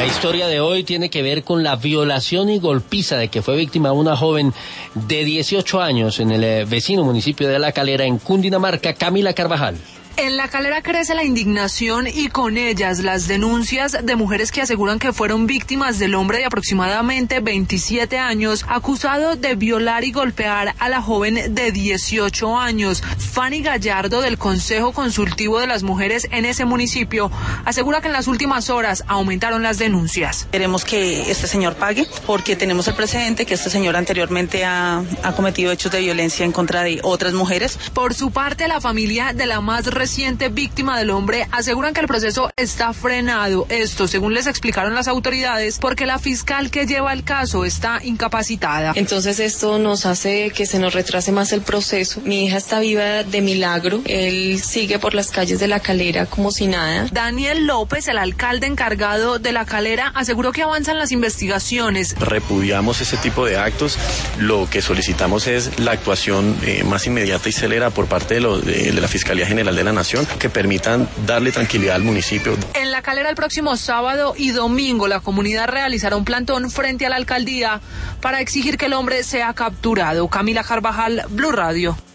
La historia de hoy tiene que ver con la violación y golpiza de que fue víctima una joven de 18 años en el vecino municipio de La Calera, en Cundinamarca. Camila Carvajal. En La Calera crece la indignación y con ellas las denuncias de mujeres que aseguran que fueron víctimas del hombre de aproximadamente 27 años acusado de violar y golpear a la joven de 18 años. Fanny Gallardo, del Consejo Consultivo de las Mujeres en ese municipio, asegura que en las últimas horas aumentaron las denuncias. Queremos que este señor pague porque tenemos el precedente que este señor anteriormente ha cometido hechos de violencia en contra de otras mujeres. Por su parte, la familia de la más reciente víctima del hombre aseguran que el proceso está frenado. Esto, según les explicaron las autoridades, porque la fiscal que lleva el caso está incapacitada. Entonces esto nos hace que se nos retrase más el proceso. Mi hija está viva de milagro. Él sigue por las calles de La Calera como si nada. Daniel López, el alcalde encargado de La Calera, aseguró que avanzan las investigaciones. Repudiamos ese tipo de actos. Lo que solicitamos es la actuación más inmediata y célera por parte de la Fiscalía General de la Nación, que permitan darle tranquilidad al municipio. En La Calera el próximo sábado y domingo la comunidad realizará un plantón frente a la alcaldía para exigir que el hombre sea capturado. Camila Carvajal, Blue Radio.